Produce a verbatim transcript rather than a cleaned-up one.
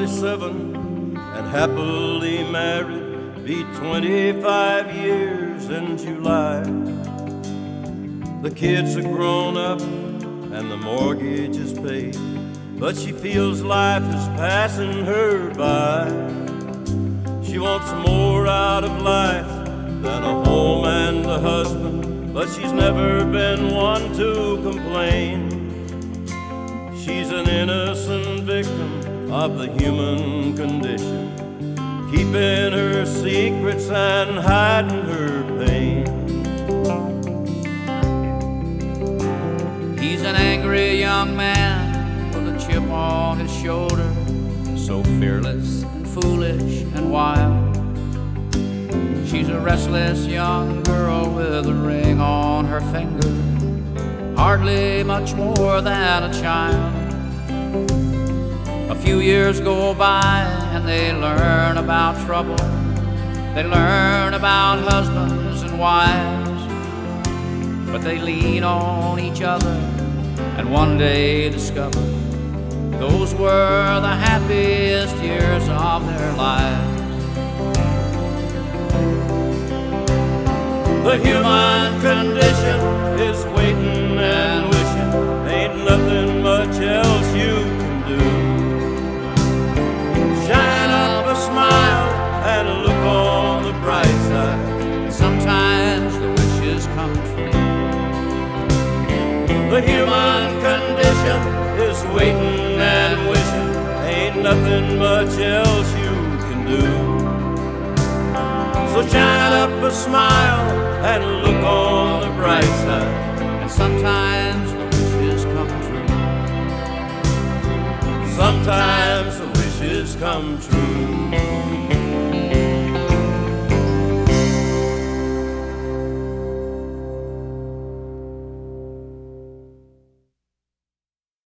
forty-seven and happily married, be twenty-five years in July. The kids are grown up and the mortgage is paid, but she feels life is passing her by. She wants more out of life than a home and a husband, but she's never been one to complain. She's an innocent victim of the human condition, keeping her secrets and hiding her pain. He's an angry young man with a chip on his shoulder, so fearless and foolish and wild. She's a restless young girl with a ring on her finger, hardly much more than a child. A few years go by and they learn about trouble. They learn about husbands and wives, but they lean on each other and one day discover those were the happiest years of their lives. The human condition is waiting and wishing, ain't nothing much else you can do. Shine up a smile and look on the bright side. Sometimes the wishes come true. The human condition is waiting and wishing, ain't nothing much else you can do. So shine up a smile and look on the bright side. And sometimes the wishes come true. Sometimes the wishes come true.